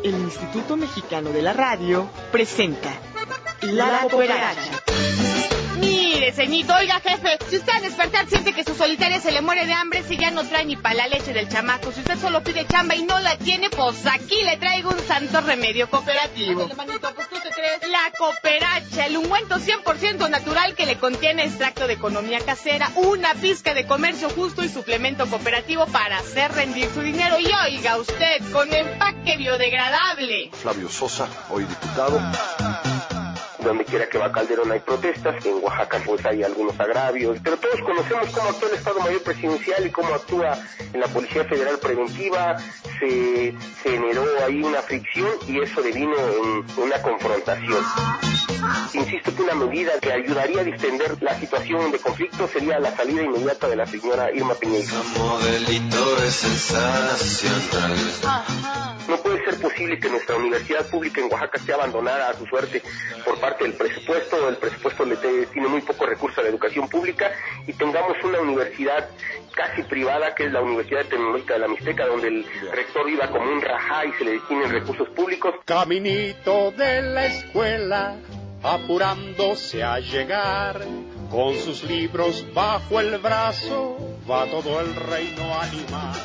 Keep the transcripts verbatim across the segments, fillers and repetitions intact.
el Instituto Mexicano de la Radio presenta La Cooperacha. Mire, ceñito, oiga, jefe, si usted al despertar siente que su solitaria se le muere de hambre, si ya no trae ni para la leche del chamaco, si usted solo pide chamba y no la tiene, pues aquí le traigo un santo remedio cooperativo. Manito, pues tú te crees. La Cooperacha, el ungüento cien por ciento natural que le contiene extracto de economía casera, una pizca de comercio justo y suplemento cooperativo para hacer rendir su dinero. Y oiga usted, con empaque biodegradable. Flavio Sosa, hoy diputado. Donde quiera que va Calderón hay protestas, en Oaxaca pues hay algunos agravios, pero todos conocemos cómo actúa el Estado Mayor Presidencial y cómo actúa en la Policía Federal Preventiva. Se, se generó ahí una fricción y eso devino en una confrontación. Insisto que una medida que ayudaría a distender la situación de conflicto sería la salida inmediata de la señora Irma Piñeiro. Modelito es sensacional. No puede ser posible que nuestra universidad pública en Oaxaca esté abandonada a su suerte por parte del presupuesto. El presupuesto le tiene muy poco recurso a la educación pública y tengamos una universidad casi privada, que es la Universidad Tecnológica de la Mixteca, donde el rector viva como un rajá y se le destinen recursos públicos. Caminito de la escuela, apurándose a llegar, con sus libros bajo el brazo, va todo el reino animal.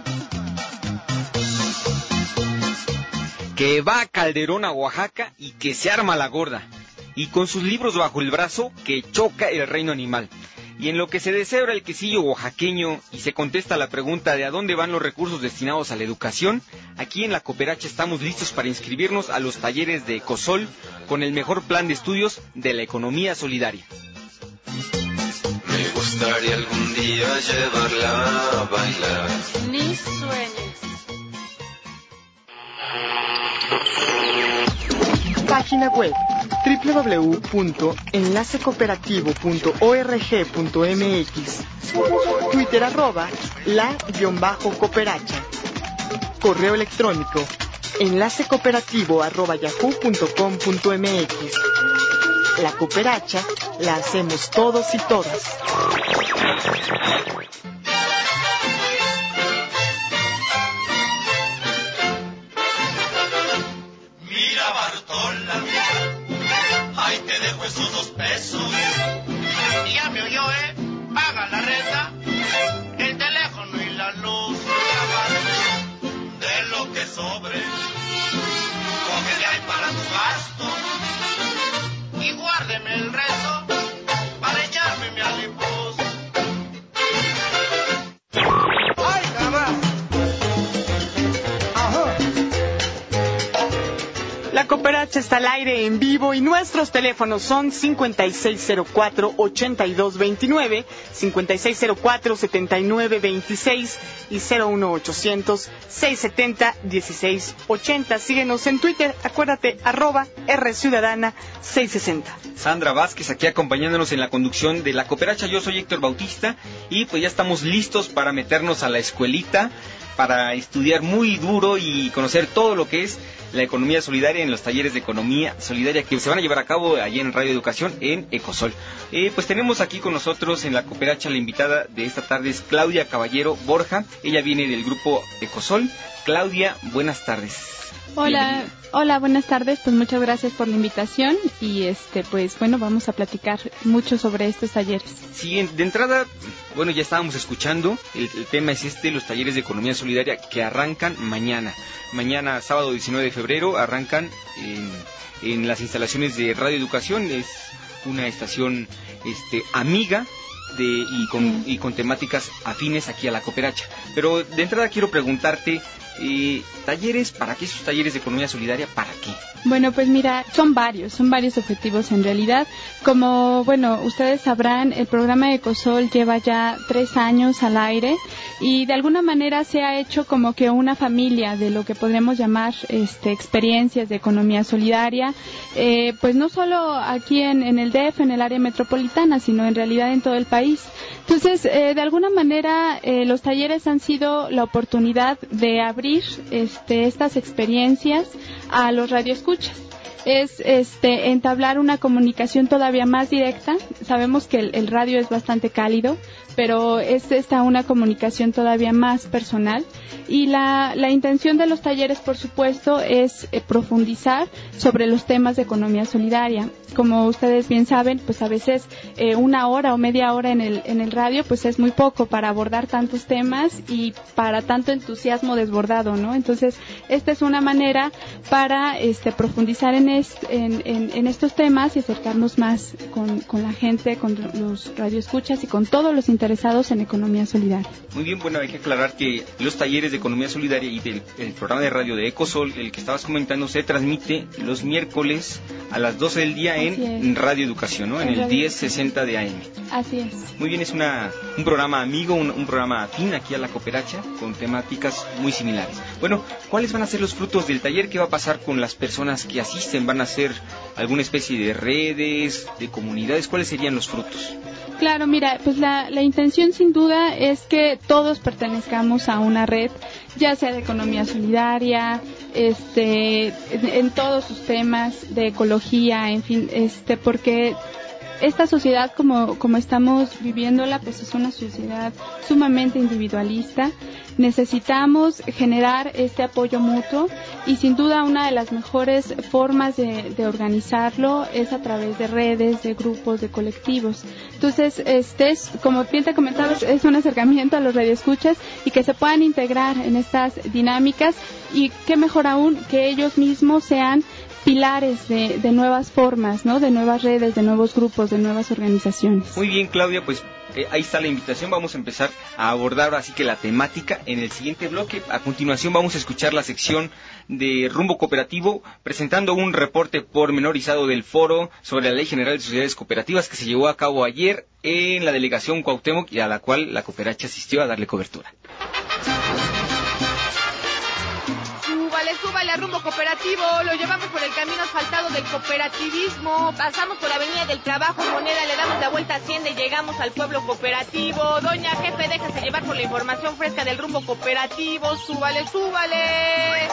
Que va Calderón a Oaxaca y que se arma la gorda, y con sus libros bajo el brazo que choca el reino animal. Y en lo que se deshebra el quesillo oaxaqueño y se contesta la pregunta de a dónde van los recursos destinados a la educación, aquí en la Cooperacha estamos listos para inscribirnos a los talleres de Ecosol con el mejor plan de estudios de la economía solidaria. Me gustaría algún día llevarla a bailar. Ni sueñes. Página web doble u doble u doble u punto enlace cooperativo punto org punto m x. Twitter arroba la-cooperacha. Correo electrónico enlacecooperativo arroba yahoo punto com punto m x. La Cooperacha la hacemos todos y todas. Esos dos pesos. Y ya me oyó, ¿eh? Paga la renta, el teléfono y la luz. De lo que sobre, coge de ahí para tu gasto. Y guárdeme el resto para echarme mi alipuz. ¡Ay, cabrón! Ajá. La Cooperacha está al aire en vivo y nuestros teléfonos son cincuenta y seis cero cuatro, ochenta y dos veintinueve, cincuenta y seis cero cuatro, setenta y nueve veintiséis y cero uno ochocientos, seiscientos setenta, dieciséis ochenta. Síguenos en Twitter, acuérdate, arroba R Ciudadana seiscientos sesenta. Sandra Vázquez aquí acompañándonos en la conducción de la Cooperacha. Yo soy Héctor Bautista y pues ya estamos listos para meternos a la escuelita, para estudiar muy duro y conocer todo lo que es la economía solidaria en los talleres de economía solidaria que se van a llevar a cabo allí en Radio Educación en Ecosol. Eh, pues tenemos aquí con nosotros en la Cooperacha la invitada de esta tarde es Claudia Caballero Borja. Ella viene del grupo Ecosol. Claudia, buenas tardes. Hola, hola, buenas tardes. Pues muchas gracias por la invitación y este, pues bueno, vamos a platicar mucho sobre estos talleres. Sí, de entrada, bueno, ya estábamos escuchando, el, el tema es este, los talleres de economía solidaria que arrancan mañana. Mañana, sábado diecinueve de febrero, arrancan en, en las instalaciones de Radio Educación. Es una estación este, amiga de y con, y con temáticas afines aquí a la Cooperacha. Pero de entrada quiero preguntarte, Eh, ¿talleres? ¿Para qué esos talleres de economía solidaria? ¿Para qué? Bueno, pues mira, son varios, son varios objetivos en realidad. Como, bueno, ustedes sabrán, el programa Ecosol lleva ya tres años al aire y de alguna manera se ha hecho como que una familia de lo que podríamos llamar este, experiencias de economía solidaria, eh, pues no solo aquí en, en el D F, en el área metropolitana, sino en realidad en todo el país. Entonces, eh, de alguna manera, eh, los talleres han sido la oportunidad de abrir este, estas experiencias a los radioescuchas. Es este, entablar una comunicación todavía más directa. Sabemos que el, el radio es bastante cálido, pero es esta una comunicación todavía más personal. Y la, la intención de los talleres, por supuesto, es eh, profundizar sobre los temas de economía solidaria. Como ustedes bien saben, pues a veces eh, una hora o media hora en el, en el radio, pues es muy poco para abordar tantos temas y para tanto entusiasmo desbordado, ¿no? Entonces, esta es una manera para este, profundizar en, est, en, en, en estos temas y acercarnos más con, con la gente, con los radioescuchas y con todos los interesados en economía solidaria. Muy bien, bueno, hay que aclarar que los talleres de economía solidaria y del el programa de radio de Ecosol, el que estabas comentando, se transmite los miércoles a las doce del día en, en Radio Educación, ¿no? En, en el diez sesenta de A M. Así es. Muy bien, es una un programa amigo, un, un programa afín aquí a la Cooperacha, con temáticas muy similares. Bueno, ¿cuáles van a ser los frutos del taller? ¿Qué va a pasar con las personas que asisten? ¿Van a ser alguna especie de redes, de comunidades? ¿Cuáles serían los frutos? Claro, mira, pues la, la intención sin duda es que todos pertenezcamos a una red, ya sea de economía solidaria, este, en, en todos sus temas de ecología, en fin, este, porque esta sociedad como, como estamos viviéndola, pues es una sociedad sumamente individualista. Necesitamos generar este apoyo mutuo y sin duda una de las mejores formas de, de organizarlo es a través de redes, de grupos, de colectivos. Entonces, este es, como bien te comentabas, es un acercamiento a los radioescuchas y que se puedan integrar en estas dinámicas y qué mejor aún que ellos mismos sean pilares de, de nuevas formas, ¿no? De nuevas redes, de nuevos grupos, de nuevas organizaciones. Muy bien, Claudia, pues eh, ahí está la invitación. Vamos a empezar a abordar así que la temática en el siguiente bloque. A continuación vamos a escuchar la sección de Rumbo Cooperativo, presentando un reporte pormenorizado del foro sobre la Ley General de Sociedades Cooperativas que se llevó a cabo ayer en la delegación Cuauhtémoc y a la cual la Cooperacha asistió a darle cobertura. Súbale a Rumbo Cooperativo, lo llevamos por el camino asfaltado del cooperativismo, pasamos por Avenida del Trabajo, Moneda, le damos la vuelta a Hacienda y llegamos al pueblo cooperativo. Doña Jefe, déjese llevar por la información fresca del Rumbo Cooperativo, súbale, súbale.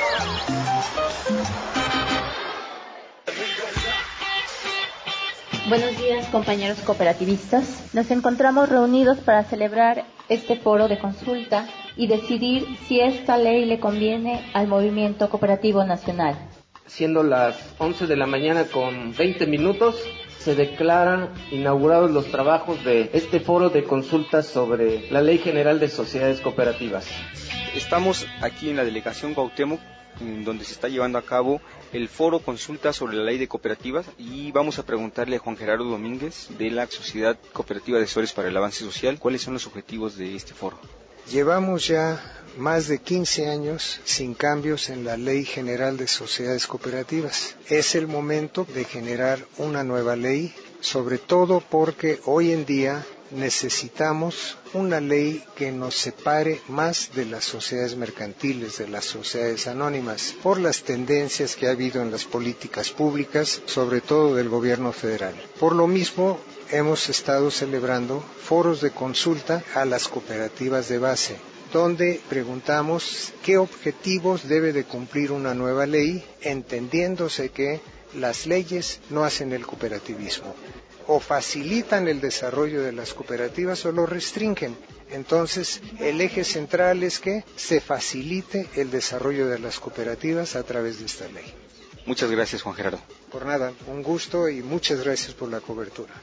Buenos días, compañeros cooperativistas. Nos encontramos reunidos para celebrar este foro de consulta y decidir si esta ley le conviene al movimiento cooperativo nacional. Siendo las once de la mañana con veinte minutos, se declaran inaugurados los trabajos de este foro de consulta sobre la Ley General de Sociedades Cooperativas. Estamos aquí en la delegación Cuauhtémoc, en donde se está llevando a cabo el foro consulta sobre la ley de cooperativas, y vamos a preguntarle a Juan Gerardo Domínguez de la Sociedad Cooperativa de Asesores para el Avance Social cuáles son los objetivos de este foro. Llevamos ya más de quince años sin cambios en la Ley General de Sociedades Cooperativas. Es el momento de generar una nueva ley, sobre todo porque hoy en día necesitamos una ley que nos separe más de las sociedades mercantiles, de las sociedades anónimas, por las tendencias que ha habido en las políticas públicas, sobre todo del gobierno federal. Por lo mismo, hemos estado celebrando foros de consulta a las cooperativas de base, donde preguntamos qué objetivos debe de cumplir una nueva ley, entendiéndose que las leyes no hacen el cooperativismo. O facilitan el desarrollo de las cooperativas o lo restringen. Entonces, el eje central es que se facilite el desarrollo de las cooperativas a través de esta ley. Muchas gracias, Juan Gerardo. Por nada, un gusto y muchas gracias por la cobertura.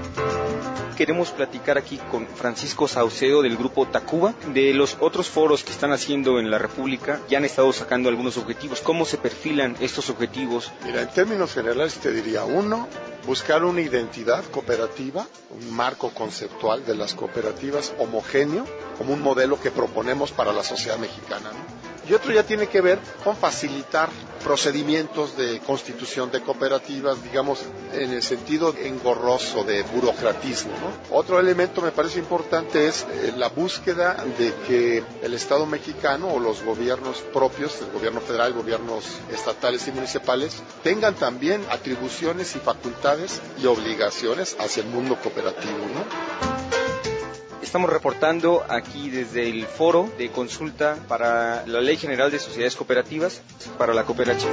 Queremos platicar aquí con Francisco Saucedo del grupo Tacuba, de los otros foros que están haciendo en la República. Ya han estado sacando algunos objetivos. ¿Cómo se perfilan estos objetivos? Mira, en términos generales te diría, uno, buscar una identidad cooperativa, un marco conceptual de las cooperativas homogéneo, como un modelo que proponemos para la sociedad mexicana, ¿no? Y otro ya tiene que ver con facilitar procedimientos de constitución de cooperativas, digamos, en el sentido engorroso de burocratismo, ¿no? Otro elemento me parece importante es eh, la búsqueda de que el Estado mexicano o los gobiernos propios, el gobierno federal, gobiernos estatales y municipales, tengan también atribuciones y facultades y obligaciones hacia el mundo cooperativo, ¿no? Estamos reportando aquí desde el foro de consulta para la Ley General de Sociedades Cooperativas para la Cooperacha.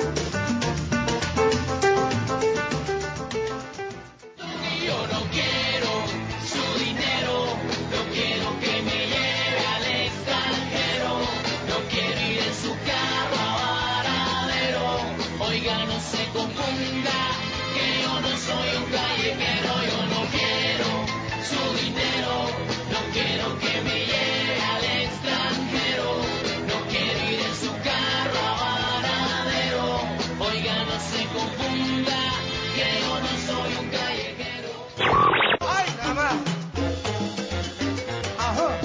Yo no quiero su dinero, lo Oiga, no se confunda, que yo no soy un callejero, yo no quiero su dinero, no quiero que me lleve al extranjero, no quiero ir en su carro a Varadero. Oiga, no se confunda, que yo no soy un callejero. ¡Ay, nada más! Ajá.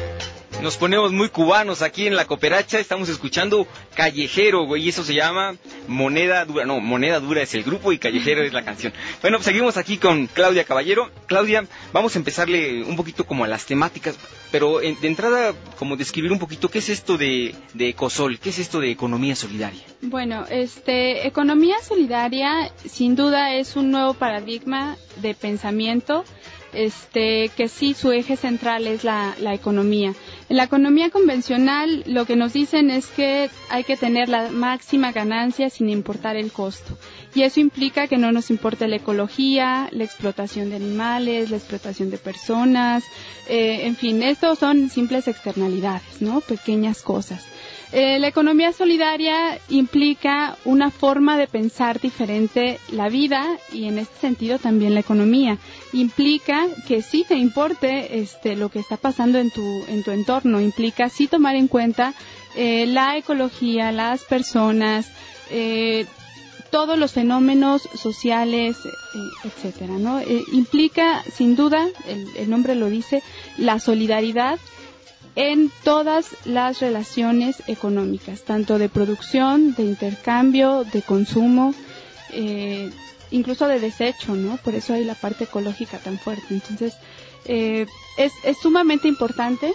Nos ponemos muy cubanos aquí en la cooperacha, estamos escuchando Callejero, güey, y eso se llama Moneda Dura, no, Moneda Dura es el grupo y Callejero es la canción. Bueno, pues seguimos aquí con Claudia Caballero. Claudia, vamos a empezarle un poquito como a las temáticas, pero en, de entrada, como describir un poquito, ¿qué es esto de, de Ecosol? ¿Qué es esto de economía solidaria? Bueno, este, economía solidaria sin duda es un nuevo paradigma de pensamiento, este, que sí su eje central es la, la economía. En la economía convencional lo que nos dicen es que hay que tener la máxima ganancia sin importar el costo. Y eso implica que no nos importe la ecología, la explotación de animales, la explotación de personas, eh, en fin, estos son simples externalidades, ¿no? Pequeñas cosas. Eh, la economía solidaria implica una forma de pensar diferente la vida y en este sentido también la economía. Implica que sí te importe este, lo que está pasando en tu, en tu entorno, implica sí tomar en cuenta eh, la ecología, las personas, eh, todos los fenómenos sociales, eh, etcétera, ¿no? Eh, implica sin duda, el, el nombre lo dice, la solidaridad en todas las relaciones económicas, tanto de producción, de intercambio, de consumo, eh, incluso de desecho, ¿no? Por eso hay la parte ecológica tan fuerte. Entonces, eh, es, es sumamente importante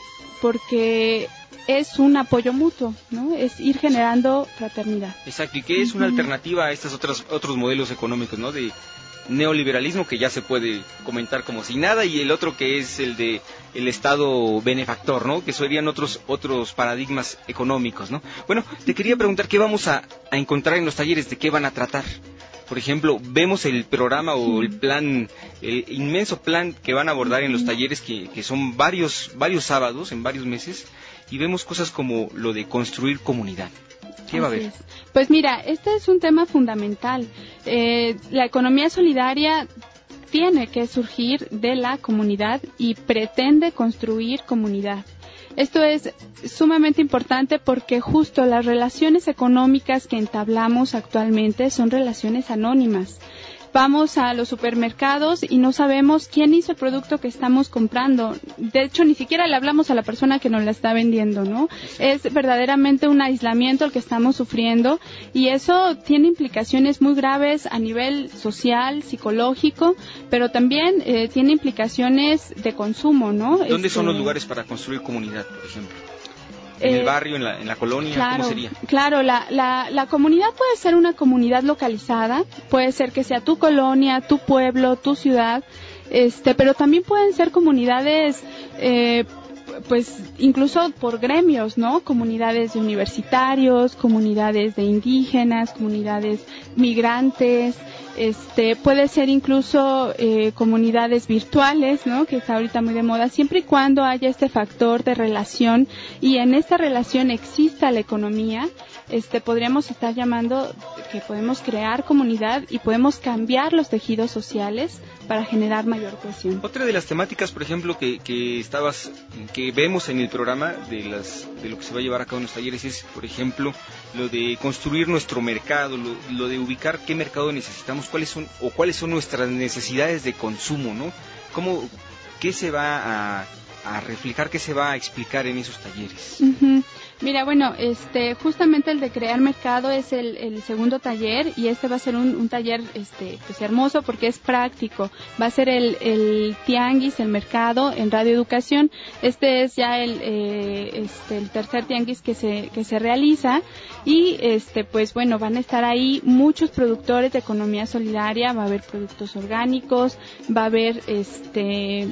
porque es un apoyo mutuo, ¿no? Es ir generando fraternidad. Exacto, y que es una uh-huh. alternativa a estos otros, otros modelos económicos, ¿no? De neoliberalismo, que ya se puede comentar como si nada, y el otro que es el de el Estado benefactor, ¿no? Que serían otros otros paradigmas económicos, ¿no? Bueno, te quería preguntar qué vamos a, a encontrar en los talleres, de qué van a tratar. Por ejemplo, vemos el programa o el plan, el inmenso plan que van a abordar en los talleres, que, que son varios varios sábados, en varios meses, y vemos cosas como lo de construir comunidad. ¿Qué va a haber? Pues mira, este es un tema fundamental. Eh, la economía solidaria tiene que surgir de la comunidad y pretende construir comunidad. Esto es sumamente importante porque justo las relaciones económicas que entablamos actualmente son relaciones anónimas. Vamos a los supermercados y no sabemos quién hizo el producto que estamos comprando. De hecho, ni siquiera le hablamos a la persona que nos la está vendiendo, ¿no? Es verdaderamente un aislamiento el que estamos sufriendo y eso tiene implicaciones muy graves a nivel social, psicológico, pero también eh, tiene implicaciones de consumo, ¿no? ¿Dónde este... son los lugares para construir comunidad, por ejemplo? ¿En el barrio, en la, en la colonia? Claro, ¿cómo sería? Claro, la, la, la comunidad puede ser una comunidad localizada, puede ser que sea tu colonia, tu pueblo, tu ciudad, este, pero también pueden ser comunidades, eh, pues incluso por gremios, ¿no? Comunidades de universitarios, comunidades de indígenas, comunidades migrantes. Este, puede ser incluso eh, comunidades virtuales, ¿no? Que está ahorita muy de moda, siempre y cuando haya este factor de relación y en esta relación exista la economía, este, podríamos estar llamando que podemos crear comunidad y podemos cambiar los tejidos sociales para generar mayor cohesión. Otra de las temáticas, por ejemplo, que, que estabas, que vemos en el programa de las, de lo que se va a llevar a cabo en los talleres es, por ejemplo, lo de construir nuestro mercado, lo, lo de ubicar qué mercado necesitamos, cuáles son o cuáles son nuestras necesidades de consumo, ¿no? Cómo, qué se va a, a reflejar, qué se va a explicar en esos talleres. Uh-huh. Mira, bueno, este, justamente el de crear mercado es el, el segundo taller y este va a ser un, un taller, este, pues hermoso porque es práctico. Va a ser el, el tianguis, el mercado en Radio Educación. Este es ya el, eh, este, el tercer tianguis que se, que se realiza y, este, pues bueno, van a estar ahí muchos productores de economía solidaria. Va a haber productos orgánicos, va a haber, este,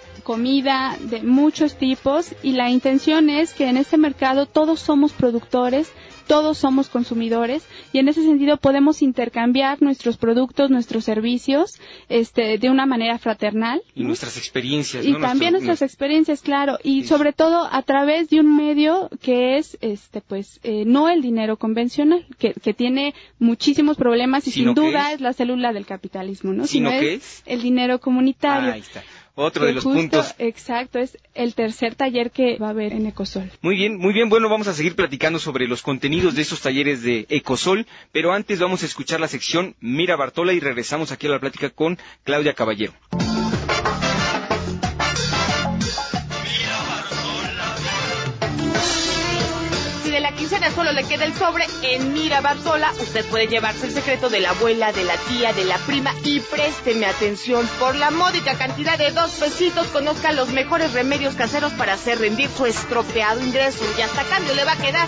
comida de muchos tipos y la intención es que en este mercado todos somos productores todos somos consumidores y en ese sentido podemos intercambiar nuestros productos, nuestros servicios, este, de una manera fraternal. Y ¿no? nuestras experiencias. Y ¿no? también Nuestro, nuestras experiencias, claro, y sí. sobre todo a través de un medio que es, este, pues, eh, no el dinero convencional, que, que tiene muchísimos problemas y Sino sin duda es, es la célula del capitalismo, ¿no? Sino, Sino que es, es el dinero comunitario. Ah, ahí está. Otro de los justo, puntos. Exacto, es el tercer taller que va a haber en Ecosol. Muy bien, muy bien. Bueno, vamos a seguir platicando sobre los contenidos de estos talleres de Ecosol, pero antes vamos a escuchar la sección Mira Bartola y regresamos aquí a la plática con Claudia Caballero. De la quincena solo le queda el sobre, en Mira Bartola usted puede llevarse el secreto de la abuela, de la tía, de la prima y présteme atención, por la módica cantidad de dos pesitos conozca los mejores remedios caseros para hacer rendir su estropeado ingreso y hasta cambio le va a quedar.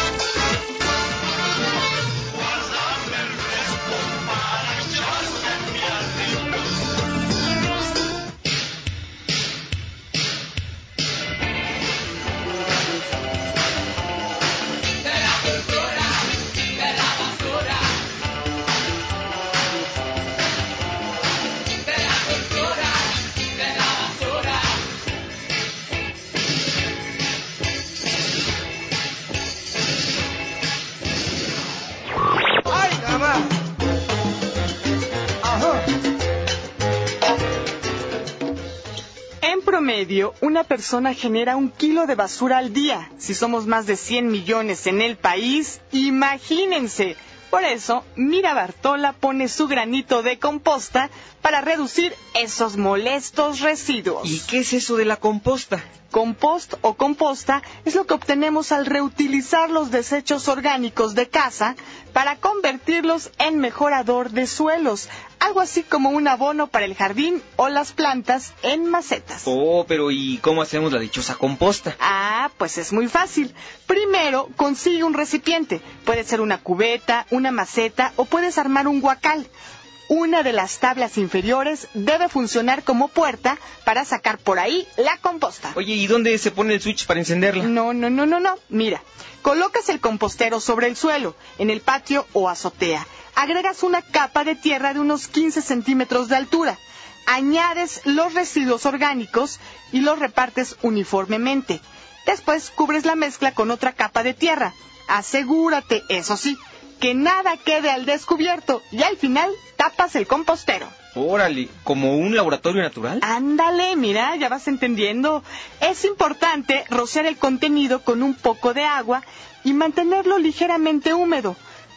En promedio, una persona genera un kilo de basura al día. Si somos más de cien millones en el país, imagínense. Por eso, Mira Bartola pone su granito de composta para reducir esos molestos residuos. ¿Y qué es eso de la composta? Compost o composta es lo que obtenemos al reutilizar los desechos orgánicos de casa para convertirlos en mejorador de suelos, algo así como un abono para el jardín o las plantas en macetas. Oh, pero ¿y cómo hacemos la dichosa composta? Ah, pues es muy fácil. Primero, consigue un recipiente. Puede ser una cubeta, una maceta o puedes armar un guacal. Una de las tablas inferiores debe funcionar como puerta para sacar por ahí la composta. Oye, ¿y dónde se pone el switch para encenderla? No, no, no, no, no. Mira, colocas el compostero sobre el suelo, en el patio o azotea. Agregas una capa de tierra de unos quince centímetros de altura. Añades los residuos orgánicos y los repartes uniformemente. Después cubres la mezcla con otra capa de tierra. Asegúrate, eso sí, que nada quede al descubierto y al final tapas el compostero. Órale, ¿como un laboratorio natural? Ándale, mira, ya vas entendiendo. Es importante rociar el contenido con un poco de agua y mantenerlo ligeramente húmedo.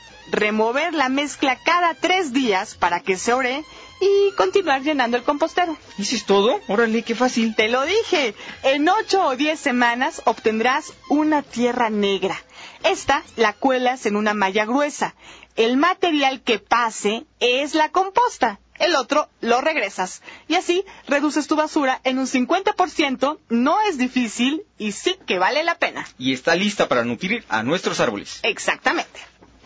Remover la mezcla cada tres días para que se ore y continuar llenando el compostero. ¿Eso es todo? Órale, qué fácil. Te lo dije, en ocho o diez semanas obtendrás una tierra negra. Esta la cuelas en una malla gruesa. El material que pase es la composta. El otro lo regresas. Y así reduces tu basura en un cincuenta por ciento. No es difícil y sí que vale la pena. Y está lista para nutrir a nuestros árboles. Exactamente.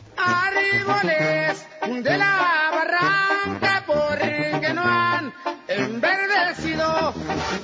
Árboles de la barranca porque no han enverdecido.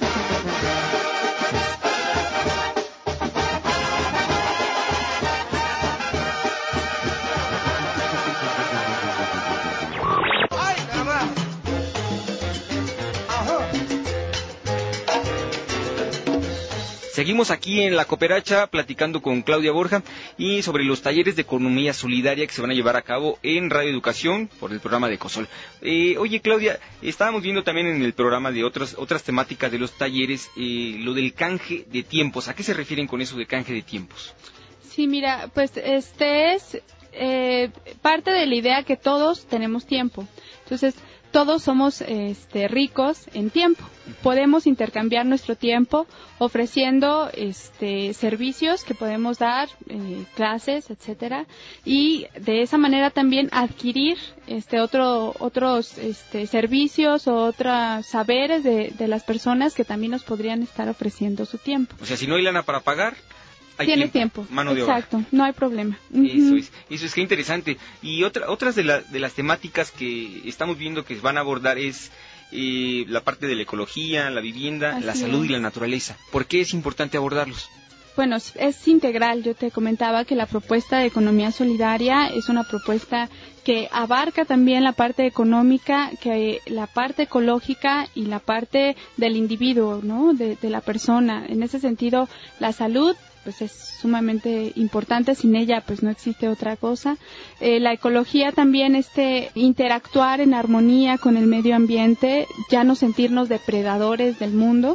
Seguimos aquí en La Cooperacha platicando con Claudia Borja y sobre los talleres de economía solidaria que se van a llevar a cabo en Radio Educación por el programa de Ecosol. Eh, oye, Claudia, estábamos viendo también en el programa de otras otras temáticas de los talleres eh, lo del canje de tiempos. ¿A qué se refieren con eso de canje de tiempos? Sí, mira, pues este es eh, parte de la idea que todos tenemos tiempo. Entonces, todos somos este, ricos en tiempo. Podemos intercambiar nuestro tiempo ofreciendo este, servicios que podemos dar, eh, clases, etcétera, y de esa manera también adquirir este, otro, otros este, servicios o otros saberes de, de las personas que también nos podrían estar ofreciendo su tiempo. O sea, si no hay lana para pagar, hay Tienes tiempo, tiempo, mano de exacto, obra. no hay problema. Eso Uh-huh. es, eso es que interesante. Y otra, otras de, la, de las temáticas que estamos viendo que van a abordar es eh, la parte de la ecología, la vivienda, Así la salud es. y la naturaleza. ¿Por qué es importante abordarlos? bueno, es integral. Yo te comentaba que la propuesta de economía solidaria es una propuesta que abarca también la parte económica, que la parte ecológica y la parte del individuo, ¿no? De, de la persona. En ese sentido, la salud pues es sumamente importante, sin ella pues no existe otra cosa. Eh, la ecología también, este interactuar en armonía con el medio ambiente, ya no sentirnos depredadores del mundo,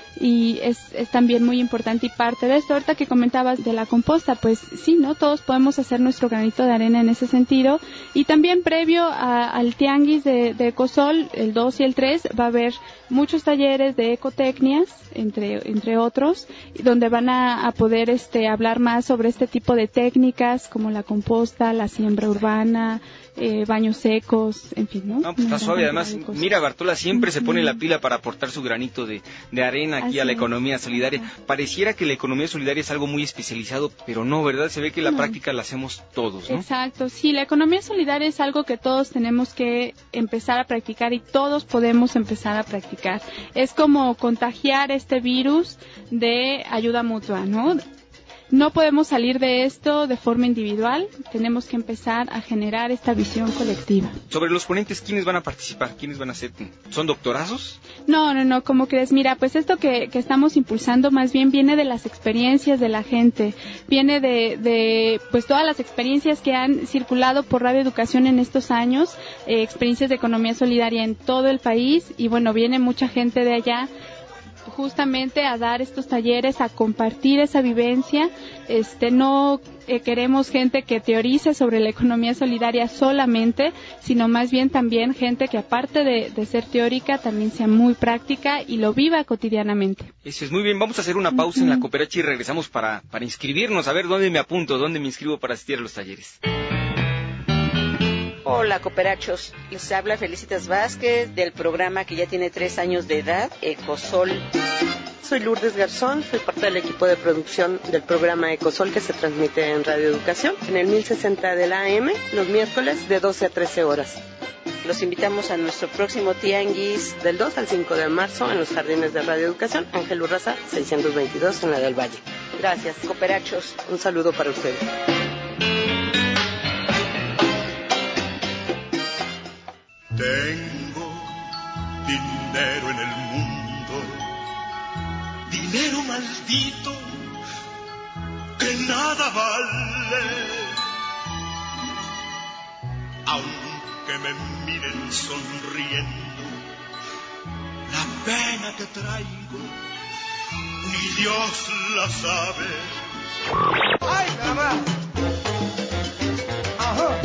y es, es también muy importante y parte de esto. Ahorita que comentabas de la composta, pues sí, ¿no? Todos podemos hacer nuestro granito de arena en ese sentido, y también previo a, al tianguis de, de Ecosol, el dos y el tres, va a haber muchos talleres de ecotecnias, entre entre otros, donde van a, a poder este hablar más sobre este tipo de técnicas, como la composta, la siembra urbana, eh, baños secos, en fin, ¿no? No, pues está suave. Además, mira, Bartola siempre se pone la pila para aportar su granito de, de arena aquí Así a la economía solidaria. Pareciera que la economía solidaria es algo muy especializado, pero no, ¿verdad? Se ve que la no. práctica la hacemos todos, ¿no? Exacto, sí, la economía solidaria es algo que todos tenemos que empezar a practicar y todos podemos empezar a practicar. Es como contagiar este virus de ayuda mutua, ¿no? No podemos salir de esto de forma individual, tenemos que empezar a generar esta visión colectiva. Sobre los ponentes, ¿quiénes van a participar? ¿Quiénes van a ser? ¿Son doctorazos? No, no, no, ¿cómo crees? Mira, pues esto que, que estamos impulsando más bien viene de las experiencias de la gente, viene de, de pues todas las experiencias que han circulado por Radio Educación en estos años, eh, experiencias de economía solidaria en todo el país, y bueno, viene mucha gente de allá justamente a dar estos talleres, a compartir esa vivencia. Este, no eh, queremos gente que teorice sobre la economía solidaria solamente, sino más bien también gente que aparte de, de ser teórica también sea muy práctica y lo viva cotidianamente. Eso es muy bien. Vamos a hacer una pausa uh-huh. en la Cooperacha y regresamos para, para inscribirnos, a ver dónde me apunto, dónde me inscribo para asistir a los talleres. Hola, cooperachos. Les habla Felicitas Vázquez del programa que ya tiene tres años de edad, Ecosol. Soy Lourdes Garzón, soy parte del equipo de producción del programa Ecosol que se transmite en Radio Educación en el mil sesenta de la A M los miércoles de doce a trece horas. Los invitamos a nuestro próximo tianguis del dos al cinco de marzo en los jardines de Radio Educación, Ángel Urraza seiscientos veintidós en la del Valle. Gracias, cooperachos. Un saludo para ustedes. Tengo dinero en el mundo, dinero maldito que nada vale. Aunque me miren sonriendo, la pena que traigo, ni Dios la sabe. ¡Ay, mamá! ¡Ajá!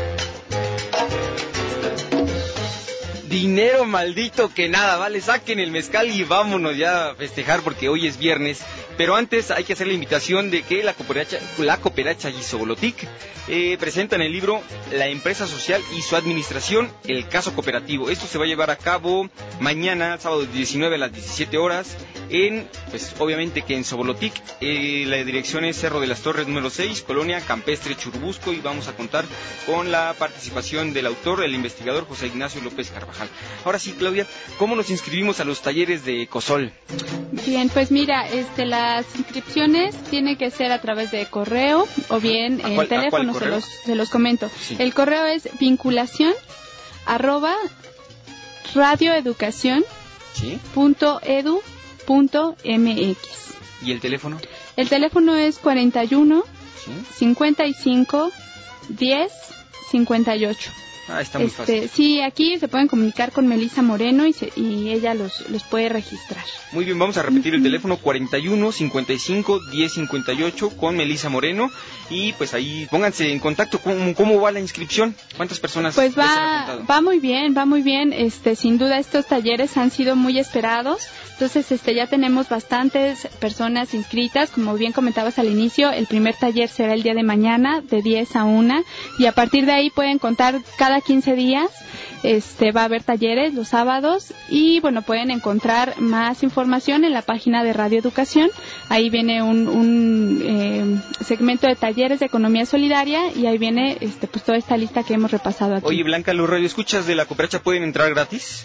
Dinero maldito que nada vale, saquen el mezcal y vámonos ya a festejar porque hoy es viernes. Pero antes hay que hacer la invitación de que la Cooperacha, la Cooperacha Guisobolotic eh, presentan el libro La Empresa Social y su Administración, el caso cooperativo. Esto se va a llevar a cabo mañana, sábado diecinueve a las diecisiete horas, en, pues obviamente que en Sobolotic. Eh, la dirección es Cerro de las Torres número seis, Colonia Campestre Churubusco, y vamos a contar con la participación del autor, el investigador José Ignacio López Carvajal. Ahora sí, Claudia, ¿cómo nos inscribimos a los talleres de Ecosol? Bien, pues mira, este, las inscripciones tienen que ser a través de correo o bien el cuál, teléfono, se los, se los comento. Sí. El correo es vinculación arroba radioeducación ¿Sí? punto edu punto mx. ¿Y el teléfono? El teléfono es cuarenta y uno, ¿Sí? cincuenta y cinco, diez, cincuenta y ocho. Ah, está muy este, fácil. Sí, aquí se pueden comunicar con Melissa Moreno y, se, y ella los, los puede registrar. Muy bien, vamos a repetir el teléfono cuarenta y uno, cincuenta y cinco, diez, cincuenta y ocho con Melissa Moreno, y pues ahí pónganse en contacto. ¿Cómo, cómo va la inscripción? ¿Cuántas personas? Pues va, va muy bien, va muy bien. Este, sin duda estos talleres han sido muy esperados. Entonces, este, ya tenemos bastantes personas inscritas. Como bien comentabas al inicio, el primer taller será el día de mañana de diez a una, y a partir de ahí pueden contar cada quince días. Este, va a haber talleres los sábados y bueno, pueden encontrar más información en la página de Radio Educación. Ahí viene un, un eh, segmento de talleres de economía solidaria y ahí viene este, pues toda esta lista que hemos repasado aquí. Oye, Blanca, ¿los radioescuchas de la Cooperacha pueden entrar gratis?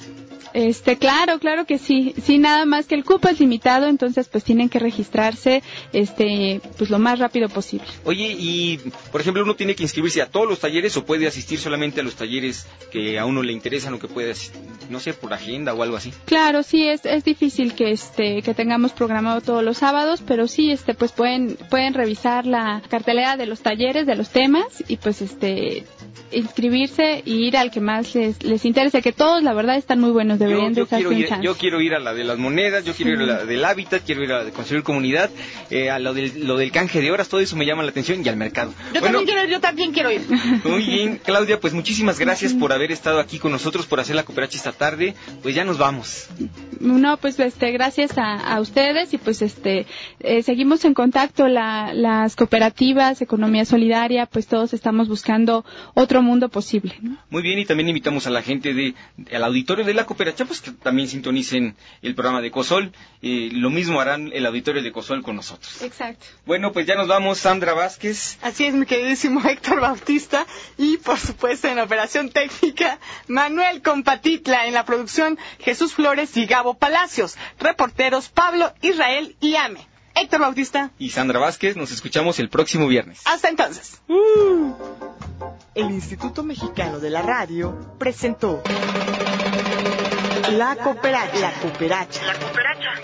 Este, claro, claro que sí. Sí, nada más que el cupo es limitado, entonces pues tienen que registrarse, este, pues lo más rápido posible. Oye, y por ejemplo, ¿uno tiene que inscribirse a todos los talleres o puede asistir solamente a los talleres que a uno le interesan o que puede, no sé, por agenda o algo así? Claro, sí, es es difícil que este que tengamos programado todos los sábados, pero sí, este, pues pueden pueden revisar la cartelera de los talleres, de los temas y pues este inscribirse y ir al que más les, les interese, que todos la verdad están muy buenos, deberían yo, yo de darse quiero un ir, chance. Yo quiero ir a la de las monedas, yo quiero sí. ir a la del hábitat, quiero ir a la de construir comunidad, eh, a lo del, lo del canje de horas, todo eso me llama la atención y al mercado. Yo bueno, también quiero ir, yo también quiero ir. Muy bien, Claudia, pues muchísimas gracias por haber estado aquí con nosotros, por hacer la cooperacha esta tarde, pues ya nos vamos. No, pues este, gracias a, a ustedes y pues este, eh, seguimos en contacto, la, las cooperativas, economía solidaria, pues todos estamos buscando otro mundo posible, ¿no? Muy bien, y también invitamos a la gente de, de al auditorio de la cooperacha, pues que también sintonicen el programa de Ecosol, eh, lo mismo harán el auditorio de Ecosol con nosotros. Exacto. Bueno, pues ya nos vamos, Sandra Vázquez. Así es, mi queridísimo Héctor Bautista, y por supuesto en operación técnica, Manuel Compatitla, en la producción Jesús Flores y Gabo Palacios, reporteros Pablo, Israel y Ame. Héctor Bautista y Sandra Vázquez, nos escuchamos el próximo viernes. Hasta entonces. Uh. El Instituto Mexicano de la Radio presentó La Cooperacha. La Cooperacha. La Cooperacha.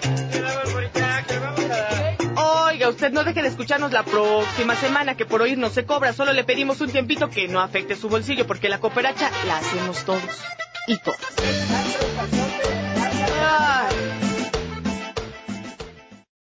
Oiga, usted no deje de escucharnos la próxima semana, que por oírnos se cobra. Solo le pedimos un tiempito que no afecte su bolsillo, porque la cooperacha la hacemos todos y todas. Ay.